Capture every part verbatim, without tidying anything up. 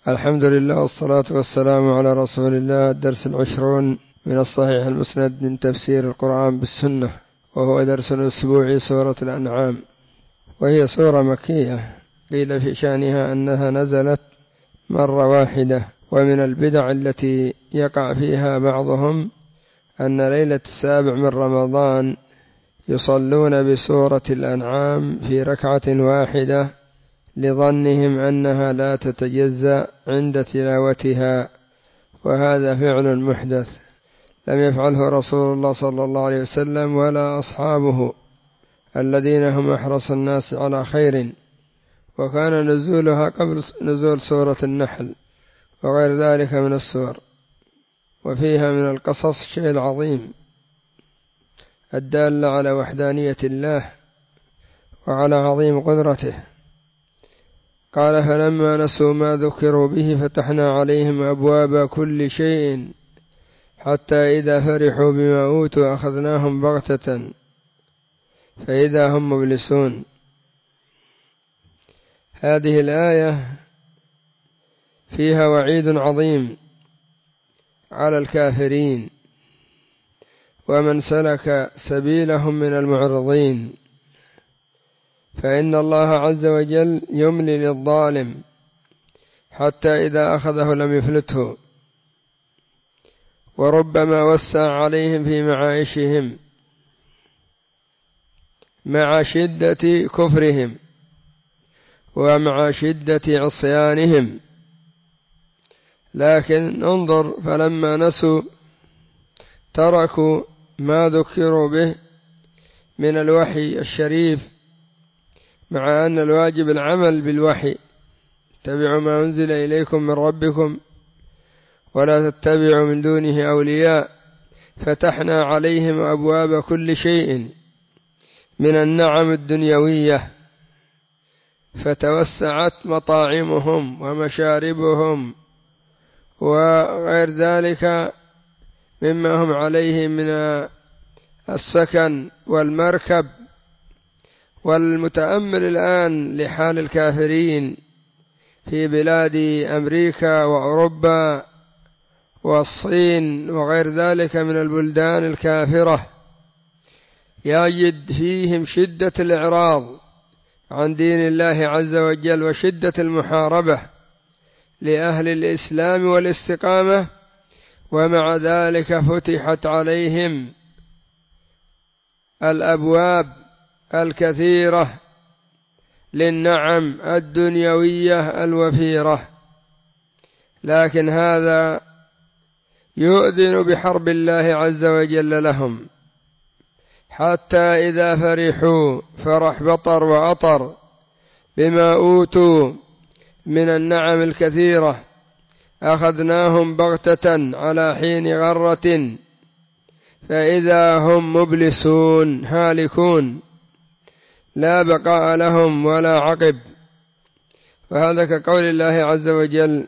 الحمد لله والصلاة والسلام على رسول الله. الدرس العشرون من الصحيح المسند من تفسير القرآن بالسنة، وهو درس أسبوعي سورة الأنعام، وهي سورة مكية قيل في شأنها أنها نزلت مرة واحدة. ومن البدع التي يقع فيها بعضهم أن ليلة السابع من رمضان يصلون بسورة الأنعام في ركعة واحدة لظنهم أنها لا تتجزأ عند تلاوتها، وهذا فعل محدث لم يفعله رسول الله صلى الله عليه وسلم ولا أصحابه الذين هم أحرص الناس على خير، وكان نزولها قبل نزول سورة النحل وغير ذلك من السور، وفيها من القصص شيء عظيم الدال على وحدانية الله وعلى عظيم قدرته. قال: فلما نسوا ما ذكروا به فتحنا عليهم أبواب كل شيء حتى إذا فرحوا بما أوتوا أخذناهم بغتة فإذا هم مبلسون. هذه الآية فيها وعيد عظيم على الكافرين ومن سلك سبيلهم من المعرضين، فإن الله عز وجل يملي للظالم حتى إذا أخذه لم يفلته، وربما وسع عليهم في معايشهم مع شدة كفرهم ومع شدة عصيانهم. لكن انظر، فلما نسوا تركوا ما ذكروا به من الوحي الشريف، مع أن الواجب العمل بالوحي: اتبعوا ما أنزل إليكم من ربكم ولا تتبعوا من دونه أولياء. فتحنا عليهم أبواب كل شيء من النعم الدنيوية، فتوسعت مطاعمهم ومشاربهم وغير ذلك مما هم عليه من السكن والمركب. والمتأمل الآن لحال الكافرين في بلاد أمريكا وأوروبا والصين وغير ذلك من البلدان الكافرة يجد فيهم شدة الإعراض عن دين الله عز وجل وشدة المحاربة لأهل الإسلام والاستقامة، ومع ذلك فتحت عليهم الأبواب الكثيرة للنعم الدنيوية الوفيرة. لكن هذا يؤذن بحرب الله عز وجل لهم، حتى إذا فرحوا فرح بطر وأطر بما أوتوا من النعم الكثيرة أخذناهم بغتة على حين غرة فإذا هم مبلسون هالكون لا بقاء لهم ولا عقب. وهذا كقول الله عز وجل: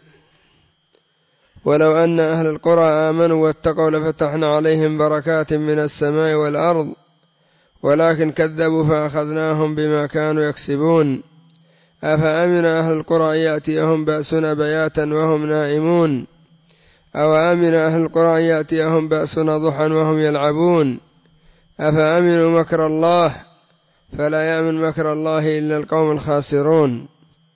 ولو أن أهل القرى آمنوا واتقوا لفتحنا عليهم بركات من السماء والأرض ولكن كذبوا فأخذناهم بما كانوا يكسبون. أفأمن أهل القرى يأتيهم بأسنا بياتا وهم نائمون أو أمن أهل القرى يأتيهم بأسنا ضحى وهم يلعبون أفأمنوا مكر الله فلا يأمن مكر الله إلا القوم الخاسرون.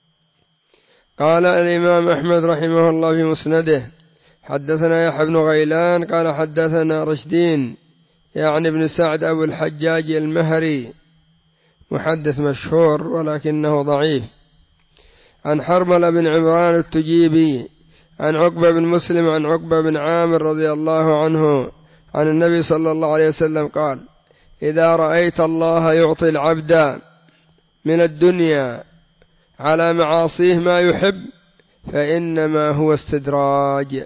قال الإمام أحمد رحمه الله في مسنده: حدثنا يحيى بن غيلان قال حدثنا رشدين يعني ابن سعد أبو الحجاج المهري، محدث مشهور ولكنه ضعيف، عن حرملة بن عمران التجيبي عن عقبة بن مسلم عن عقبة بن عامر رضي الله عنه عن النبي صلى الله عليه وسلم قال: إذا رأيت الله يعطي العبد من الدنيا على معاصيه ما يحب فإنما هو استدراج،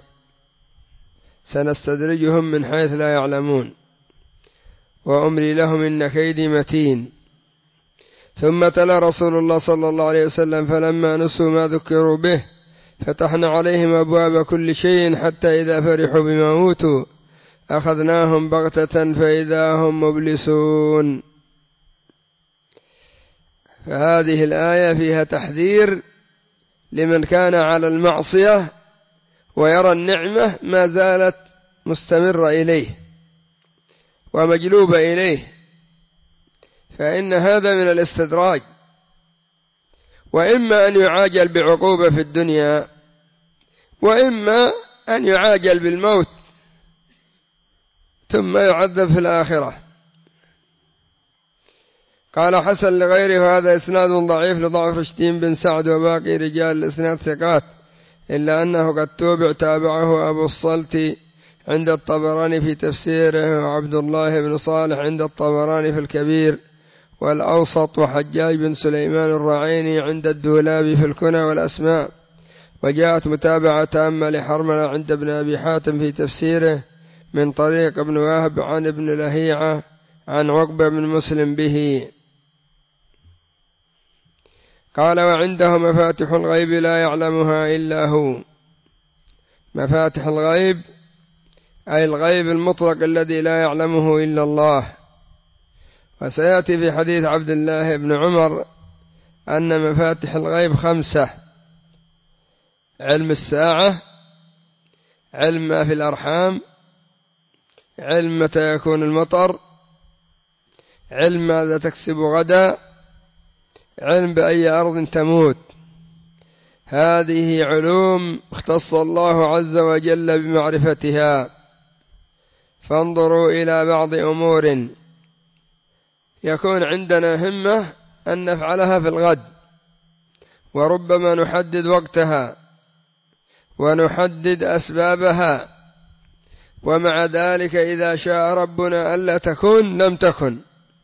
سنستدرجهم من حيث لا يعلمون وأملي لهم إن كيدي متين. ثم تلا رسول الله صلى الله عليه وسلم: فلما نسوا ما ذكروا به فتحنا عليهم أبواب كل شيء حتى إذا فرحوا بما أوتوا أخذناهم بغتة فإذا هم مبلسون. فهذه الآية فيها تحذير لمن كان على المعصية ويرى النعمة ما زالت مستمرة إليه ومجلوبة إليه، فإن هذا من الاستدراج، وإما أن يعاجل بعقوبة في الدنيا، وإما أن يعاجل بالموت ثم يعذب في الآخرة. قال حسن لغيره: هذا إسناد ضعيف لضعف رشدين بن سعد وباقي رجال الإسناد ثقات، إلا أنه قد توبع تابعه أبو الصلت عند الطبراني في تفسيره، وعبد الله بن صالح عند الطبراني في الكبير والأوسط، وحجاج بن سليمان الرعيني عند الدولابي في الكنى والأسماء. وجاءت متابعة تامة لحرملة عند ابن أبي حاتم في تفسيره من طريق ابن وهب عن ابن لهيعة عن عقبة بن مسلم به. قال: وعنده مفاتح الغيب لا يعلمها إلا هو. مفاتح الغيب أي الغيب المطلق الذي لا يعلمه إلا الله. وسيأتي في حديث عبد الله بن عمر أن مفاتح الغيب خمسة: علم الساعة، علم ما في الأرحام، علم متى يكون المطر، علم ماذا تكسب غدا، علم بأي أرض تموت. هذه علوم اختص الله عز وجل بمعرفتها. فانظروا إلى بعض أمور يكون عندنا همة أن نفعلها في الغد، وربما نحدد وقتها ونحدد أسبابها، ومع ذلك إذا شاء ربنا ألا تكون لم تكن،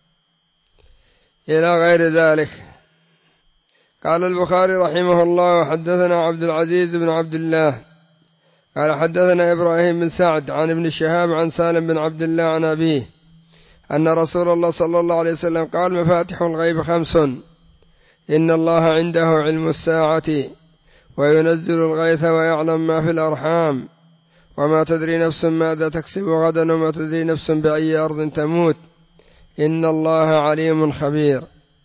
إلى غير ذلك. قال البخاري رحمه الله: حدثنا عبد العزيز بن عبد الله قال حدثنا إبراهيم بن سعد عن ابن شهاب عن سالم بن عبد الله عن أبيه أن رسول الله صلى الله عليه وسلم قال: مفاتح الغيب خمس: إن الله عنده علم الساعة، وينزل الغيث، ويعلم ما في الأرحام، وما تدري نفس ماذا تكسب غدا، وما تدري نفس بأي أرض تموت، إن الله عليم خبير.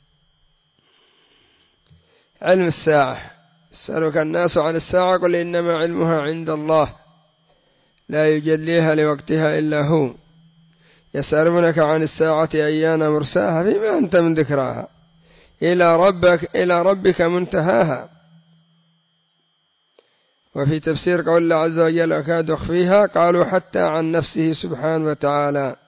علم الساعة. يسألك الناس عن الساعة قل إنما علمها عند الله لا يجليها لوقتها إلا هو. يسألونك عن الساعة أيان مرساها، فيما أنت من ذكراها، إلى ربك إلى ربك منتهاها. وفي تفسير قول الله عز وجل: أكاد أخفيها، قالوا حتى عن نفسه سبحانه وتعالى.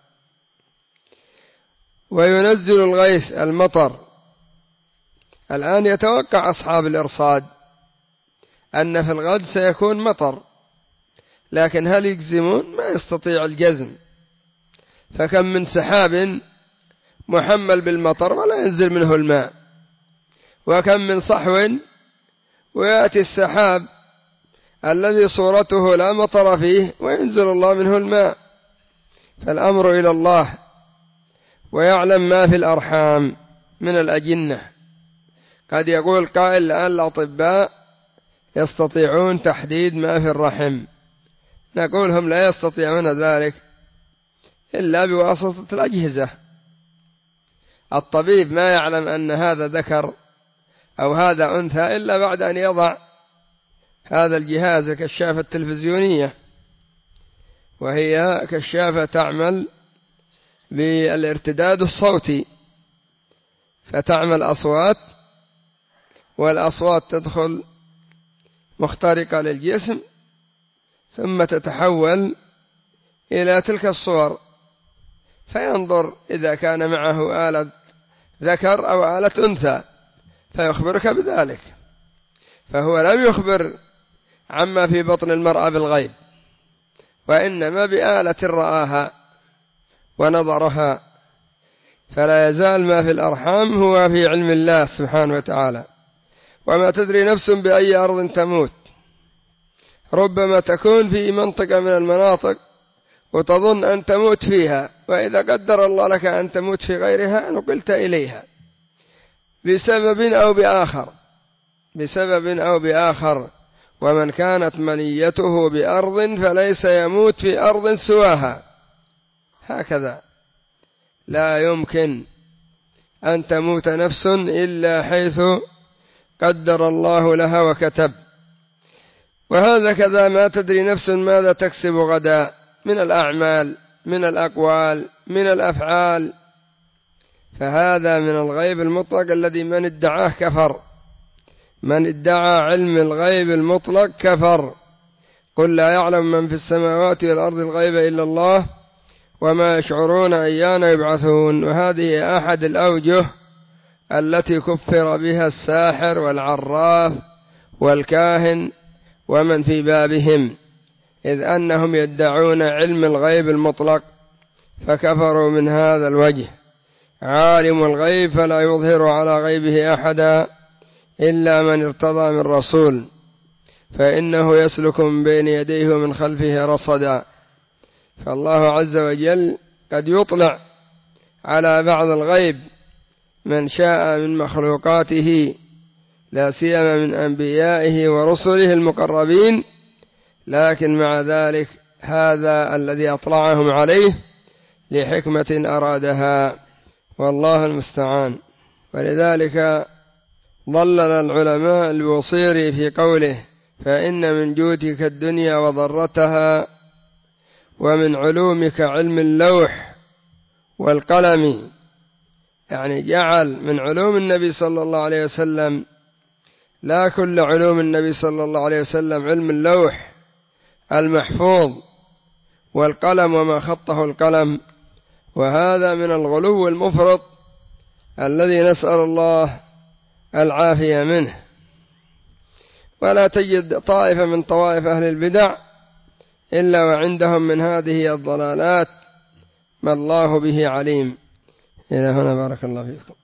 وينزل الغيث المطر. الآن يتوقع أصحاب الإرصاد أن في الغد سيكون مطر، لكن هل يجزمون؟ ما يستطيع الجزم. فكم من سحاب محمل بالمطر ولا ينزل منه الماء، وكم من صحو ويأتي السحاب الذي صورته لا مطر فيه وينزل الله منه الماء. فالأمر إلى الله. ويعلم ما في الأرحام من الأجنة. قد يقول قائل: الآن الأطباء يستطيعون تحديد ما في الرحم. نقول هم لا يستطيعون ذلك إلا بواسطة الأجهزة. الطبيب ما يعلم أن هذا ذكر أو هذا أنثى إلا بعد أن يضع هذا الجهاز، الكشافة التلفزيونية، وهي كشافة تعمل بالارتداد الصوتي، فتعمل أصوات، والأصوات تدخل مخترقة للجسم ثم تتحول إلى تلك الصور، فينظر إذا كان معه آلة ذكر أو آلة أنثى فيخبرك بذلك. فهو لم يخبر عما في بطن المرأة بالغيب، وإنما بآلة رآها ونظرها. فلا يزال ما في الأرحام هو في علم الله سبحانه وتعالى. وما تدري نفس بأي أرض تموت. ربما تكون في منطقة من المناطق وتظن أن تموت فيها، وإذا قدر الله لك أن تموت في غيرها نقلت إليها بسبب أو بآخر بسبب أو بآخر. ومن كانت منيته بأرض فليس يموت في أرض سواها. هكذا لا يمكن أن تموت نفس إلا حيث قدر الله لها وكتب. وهذا كذا ما تدري نفس ماذا تكسب غدا من الأعمال، من الأقوال، من الأفعال، فهذا من الغيب المطلق الذي من ادعاه كفر. من ادعى علم الغيب المطلق كفر. قل لا يعلم من في السماوات والأرض الغيب إلا الله وما يشعرون أيان يبعثون. وهذه أحد الأوجه التي كفر بها الساحر والعراف والكاهن ومن في بابهم، إذ أنهم يدعون علم الغيب المطلق فكفروا من هذا الوجه. عالم الغيب فلا يظهر على غيبه أحدا إلا من ارتضى من رسول فإنه يسلك من بين يديه ومن خلفه رصدا. فالله عز وجل قد يطلع على بعض الغيب من شاء من مخلوقاته، لا سيما من أنبيائه ورسله المقربين، لكن مع ذلك هذا الذي أطلعهم عليه لحكمة أرادها، والله المستعان. ولذلك ضلل العلماء البوصيري في قوله: فإن من جودك الدنيا وضرتها ومن علومك علم اللوح والقلم. يعني جعل من علوم النبي صلى الله عليه وسلم لا كل علوم النبي صلى الله عليه وسلم، علم اللوح المحفوظ والقلم وما خطه القلم. وهذا من الغلو المفرط الذي نسأل الله العافية منه. ولا تجد طائفة من طوائف أهل البدع إلا وعندهم من هذه الضلالات ما الله به عليم. إلى هنا بارك الله فيكم.